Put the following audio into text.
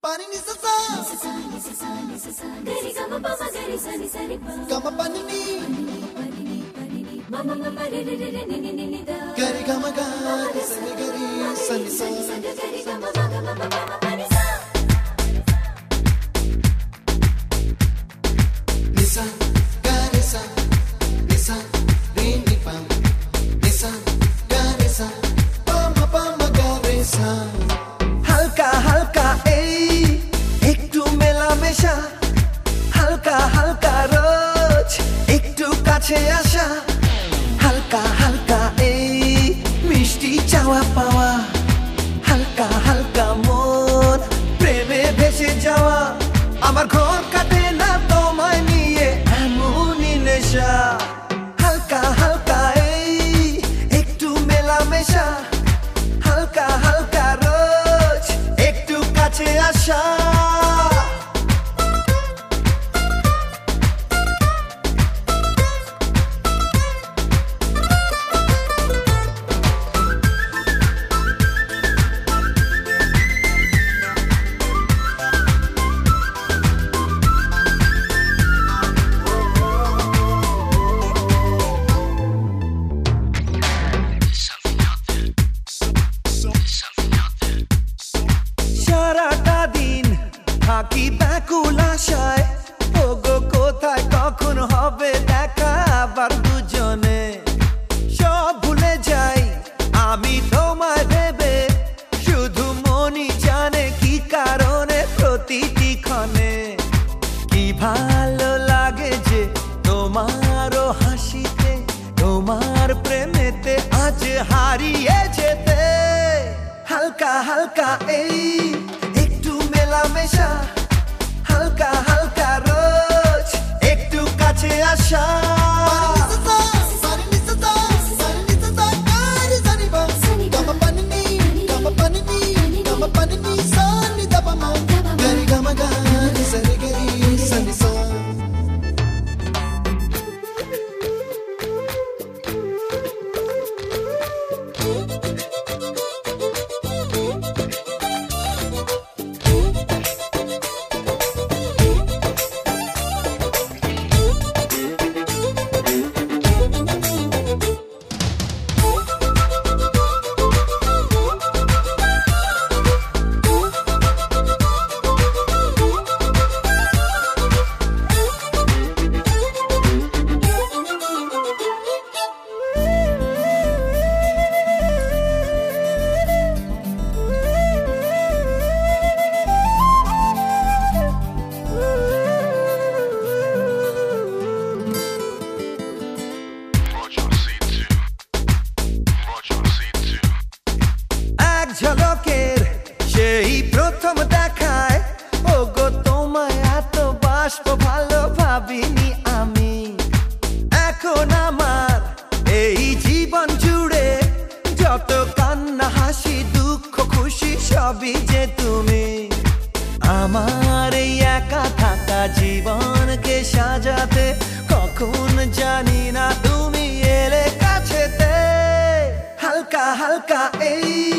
Pani ni sa sa gari ga ma pa ma gari sa ni pa ga ma pani ni ma ma ma re re re ni ni ni da gari ga ma ga ni sa ni gari sa ni sa gari ga ma ga ma pa ma pani sa ni sa gari sa ni sa re ni pa ni sa gari sa pa ma gari sa হালকা হালকা এই একটু মেলামেশা হালকা হালকা রোজ একটু কাছে আসা হালকা হালকা এই মিষ্টি চাওয়া পাওয়া হালকা হালকা মন প্রেমে ভেসে যাওয়া আমার ঘর কাটে না তোমায় নিয়ে এমনই নেশা হালকা হালকা এই একটু মেলামেশা হালকা হালকা রোজ একটু কাছে আসা সারাটা দিন থাকি ব্যাকুল আশায় ওগো কোথায় কখন হবে দেখা আবার দুজনে সব ভুলে যাই আমি তোমায় ভেবে শুধু মনই জানে কি কারণে প্রতিটি ক্ষণে কি ভালো লাগে যে তোমারও হাসিতে তোমার প্রেমেতে আজ হারিয়ে যেতে হালকা হালকা এই একটু মেলামেশা হালকা হালকা রোজ একটু কাছে আসা ঝলকের সেই প্রথম দেখায় ওগো তোমায় এত বাসবো ভালো ভাবিনি আমি এখন আমার এই জীবন জুড়ে যত কান্না হাসি দুঃখ খুশি সবই যে তুমি আমার এই একা থাকা জীবনকে সাজাতে কখন জানি না তুমি এলে কাছেতে হালকা হালকা এই